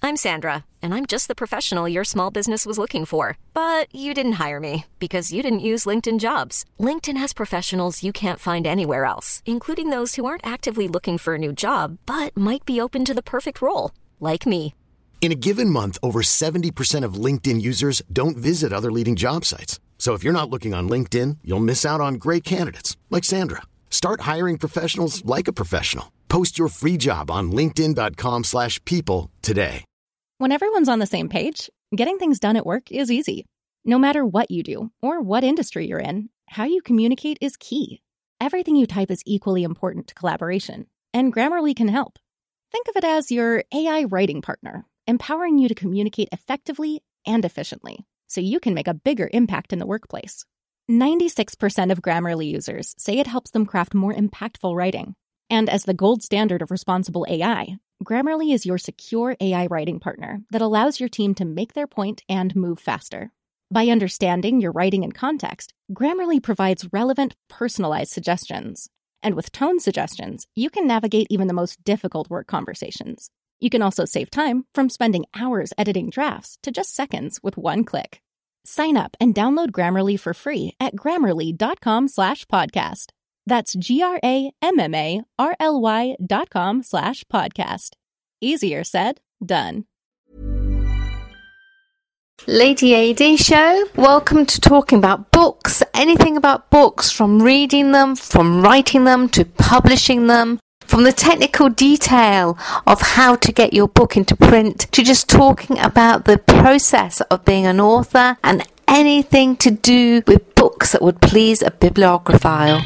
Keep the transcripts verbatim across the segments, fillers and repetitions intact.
I'm Sandra, and I'm just the professional your small business was looking for. But you didn't hire me because you didn't use LinkedIn Jobs. LinkedIn has professionals you can't find anywhere else, including those who aren't actively looking for a new job, but might be open to the perfect role, like me. In a given month, over seventy percent of LinkedIn users don't visit other leading job sites. So if you're not looking on LinkedIn, you'll miss out on great candidates like Sandra. Start hiring professionals like a professional. Post your free job on linkedin.com slash people today. When everyone's on the same page, getting things done at work is easy. No matter what you do or what industry you're in, how you communicate is key. Everything you type is equally important to collaboration, and Grammarly can help. Think of it as your A I writing partner, empowering you to communicate effectively and efficiently, so you can make a bigger impact in the workplace. ninety-six percent of Grammarly users say it helps them craft more impactful writing. And as the gold standard of responsible A I, Grammarly is your secure A I writing partner that allows your team to make their point and move faster. By understanding your writing and context, Grammarly provides relevant, personalized suggestions. And with tone suggestions, you can navigate even the most difficult work conversations. You can also save time from spending hours editing drafts to just seconds with one click. Sign up and download Grammarly for free at grammarly.com slash podcast. That's G-R-A-M-M-A-R-L-Y dot com slash podcast. Easier said, done. Lady A D Show, welcome to talking about books, anything about books, from reading them, from writing them, to publishing them, from the technical detail of how to get your book into print, to just talking about the process of being an author and anything to do with books that would please a bibliophile.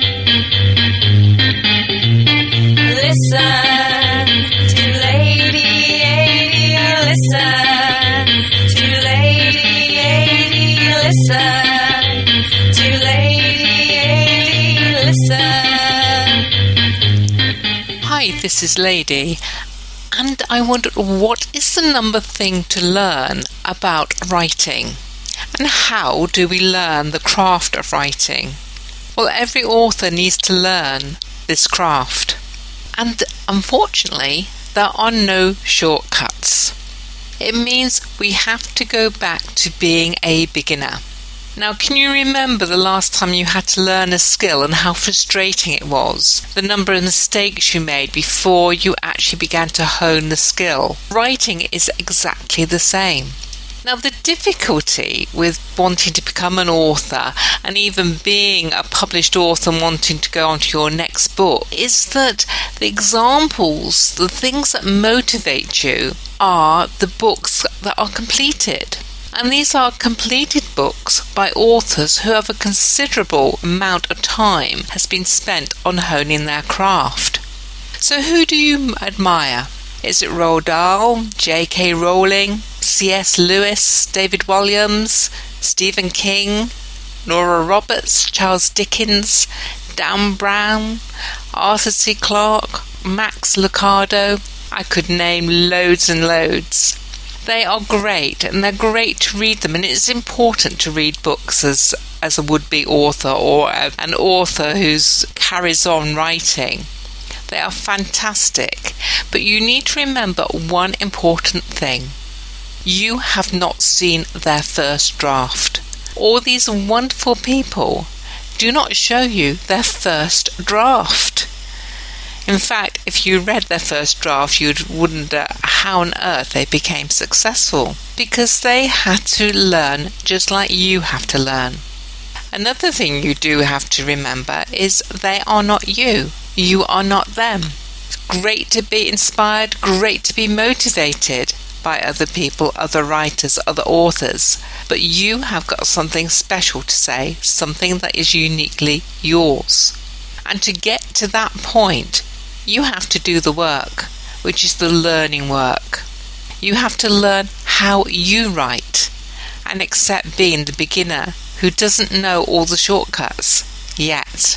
Listen to Lady A D, listen to Lady A D, listen to Lady A D, listen. Hi, this is Lady, and I wondered, what is the number thing to learn about writing? And how do we learn the craft of writing? Well, every author needs to learn this craft. And unfortunately, there are no shortcuts. It means we have to go back to being a beginner. Now, can you remember the last time you had to learn a skill and how frustrating it was? The number of mistakes you made before you actually began to hone the skill. Writing is exactly the same. Now, the difficulty with wanting to become an author and even being a published author and wanting to go on to your next book is that the examples, the things that motivate you, are the books that are completed. And these are completed books by authors who have a considerable amount of time has been spent on honing their craft. So who do you admire? Is it Roald Dahl, J K Rowling, C S Lewis, David Williams, Stephen King, Nora Roberts, Charles Dickens, Dan Brown, Arthur C. Clarke, Max Lucado? I could name loads and loads. They are great, and they're great to read them, and it's important to read books as, as a would-be author or a, an author who carries on writing. They are fantastic, but you need to remember one important thing. You have not seen their first draft. All these wonderful people do not show you their first draft. In fact, if you read their first draft, you would wonder how on earth they became successful, because they had to learn just like you have to learn. Another thing you do have to remember is they are not you. You are not them. It's great to be inspired, great to be motivated by other people, other writers, other authors, but you have got something special to say, something that is uniquely yours. And to get to that point, you have to do the work, which is the learning work. You have to learn how you write and accept being the beginner who doesn't know all the shortcuts yet.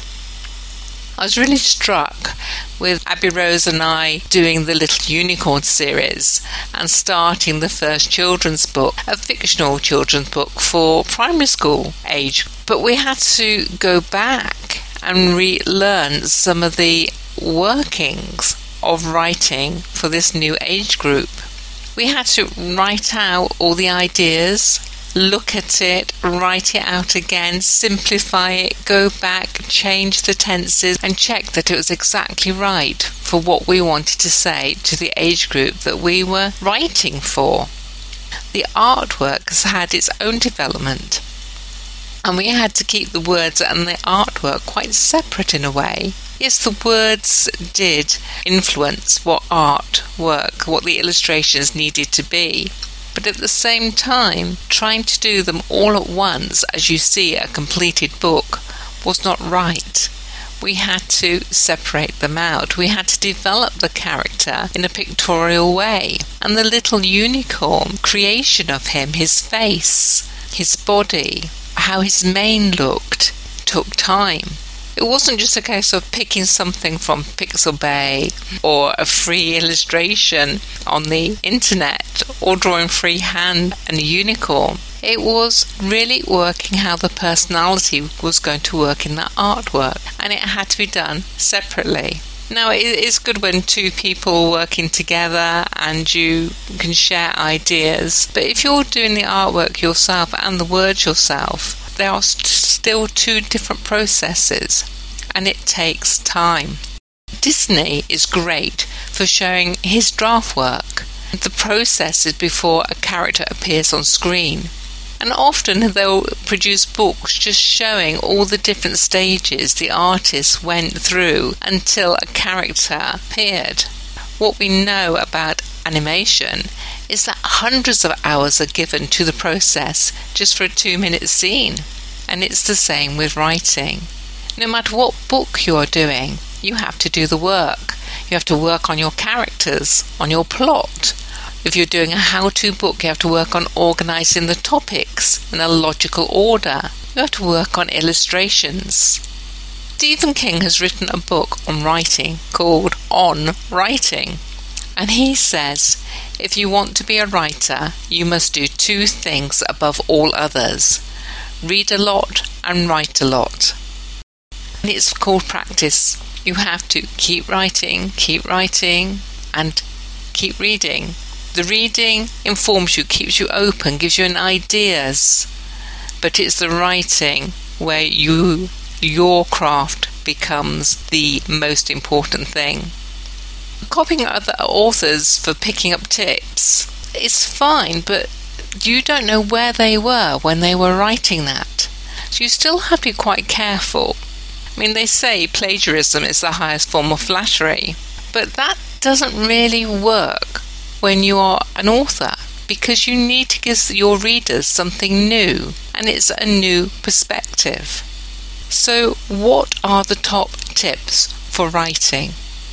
I was really struck with Abby Rose and I doing the Little Unicorn series and starting the first children's book, a fictional children's book for primary school age. But we had to go back and relearn some of the workings of writing for this new age group. We had to write out all the ideas, look at it, write it out again, simplify it, go back, change the tenses and check that it was exactly right for what we wanted to say to the age group that we were writing for. The artwork has had its own development, and we had to keep the words and the artwork quite separate in a way. Yes, the words did influence what artwork, what the illustrations needed to be, but at the same time, trying to do them all at once as you see a completed book was not right. We had to separate them out. We had to develop the character in a pictorial way. And the little unicorn creation of him, his face, his body, how his mane looked, took time. It wasn't just a case of picking something from Pixabay or a free illustration on the internet or drawing freehand and a unicorn. It was really working how the personality was going to work in that artwork, and it had to be done separately. Now, it is good when two people are working together and you can share ideas, but if you're doing the artwork yourself and the words yourself, there are still two different processes, and it takes time. Disney is great for showing his draft work. The process is before a character appears on screen. And often they'll produce books just showing all the different stages the artist went through until a character appeared. What we know about animation is that hundreds of hours are given to the process just for a two-minute scene. And it's the same with writing. No matter what book you are doing, you have to do the work. You have to work on your characters, on your plot. If you're doing a how-to book, you have to work on organising the topics in a logical order. You have to work on illustrations. Stephen King has written a book on writing called On Writing. And he says, if you want to be a writer, you must do two things above all others. Read a lot and write a lot. And it's called practice. You have to keep writing, keep writing, and keep reading. The reading informs you, keeps you open, gives you an ideas, but it's the writing where you, your craft becomes the most important thing. Copying other authors for picking up tips is fine, but you don't know where they were when they were writing that. So you still have to be quite careful. I mean, they say plagiarism is the highest form of flattery, but that doesn't really work when you are an author, because you need to give your readers something new, and it's a new perspective. So what are the top tips for writing?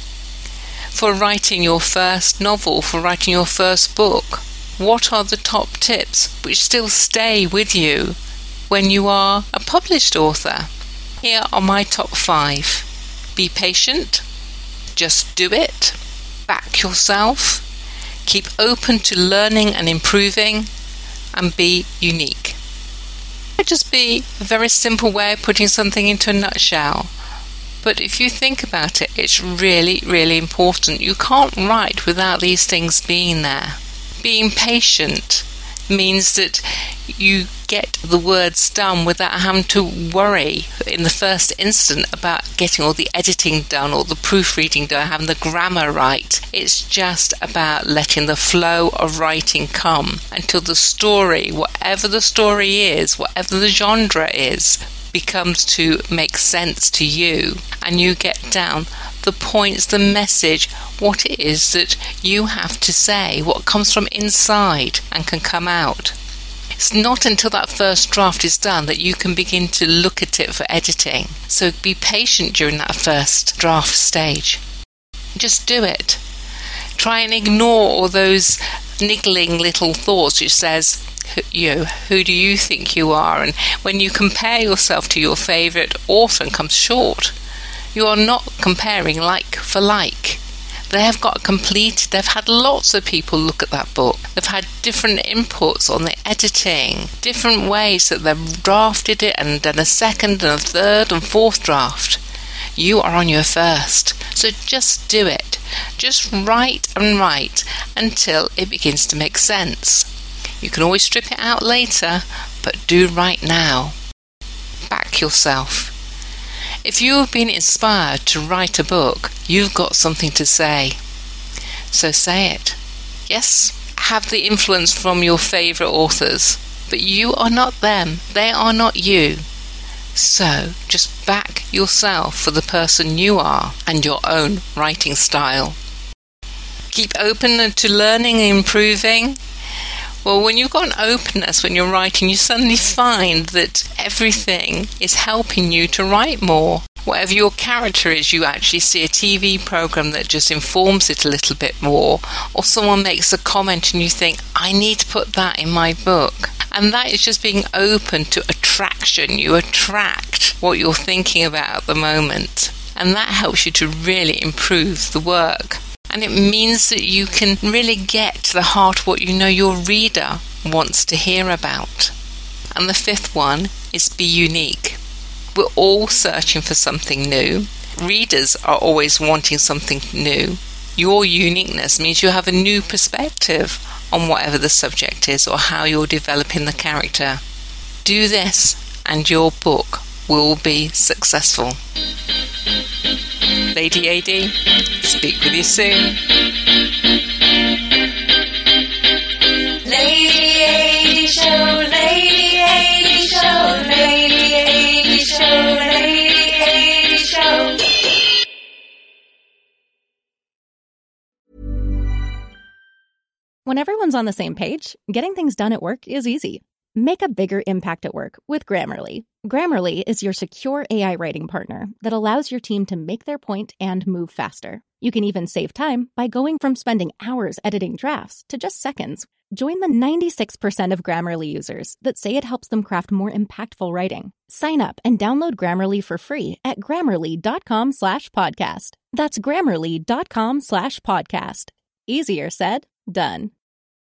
For writing your first novel, for writing your first book, what are the top tips which still stay with you when you are a published author? Here are my top five. Be patient, just do it, back yourself, keep open to learning and improving, and be unique. It might just be a very simple way of putting something into a nutshell, but if you think about it, it's really, really important. You can't write without these things being there. Being patient means that you get the words done without having to worry in the first instant about getting all the editing done or the proofreading done, having the grammar right. It's just about letting the flow of writing come until the story, whatever the story is, whatever the genre is, becomes to make sense to you, and you get down the points, the message, what it is that you have to say, what comes from inside and can come out. It's not until that first draft is done that you can begin to look at it for editing. So be patient during that first draft stage. Just do it. Try and ignore all those niggling little thoughts which says, you, who do you think you are? And when you compare yourself to your favourite author and comes short, you are not comparing like for like. They have got completed, they've had lots of people look at that book. They've had different inputs on the editing, different ways that they've drafted it and done a second and a third and fourth draft. You are on your first, so just do it. Just write and write until it begins to make sense. You can always strip it out later, but do right now. Back yourself. If you have been inspired to write a book, you've got something to say. So say it. Yes, have the influence from your favourite authors, but you are not them. They are not you. So just back yourself for the person you are and your own writing style. Keep open to learning and improving. Well, when you've got an openness when you're writing, you suddenly find that everything is helping you to write more. Whatever your character is, you actually see a T V program that just informs it a little bit more, or someone makes a comment and you think, I need to put that in my book. And that is just being open to attraction. You attract what you're thinking about at the moment, and that helps you to really improve the work. And it means that you can really get to the heart of what you know your reader wants to hear about. And the fifth one is be unique. We're all searching for something new. Readers are always wanting something new. Your uniqueness means you have a new perspective on whatever the subject is or how you're developing the character. Do this and your book will be successful. Lady A D, speak with you soon. Lady A D Show, Lady A D Show, Lady A D Show, Lady A D Show. When everyone's on the same page, getting things done at work is easy. Make a bigger impact at work with Grammarly. Grammarly is your secure A I writing partner that allows your team to make their point and move faster. You can even save time by going from spending hours editing drafts to just seconds. Join the ninety-six percent of Grammarly users that say it helps them craft more impactful writing. Sign up and download Grammarly for free at grammarly.com slash podcast. That's grammarly.com slash podcast. Easier said, done.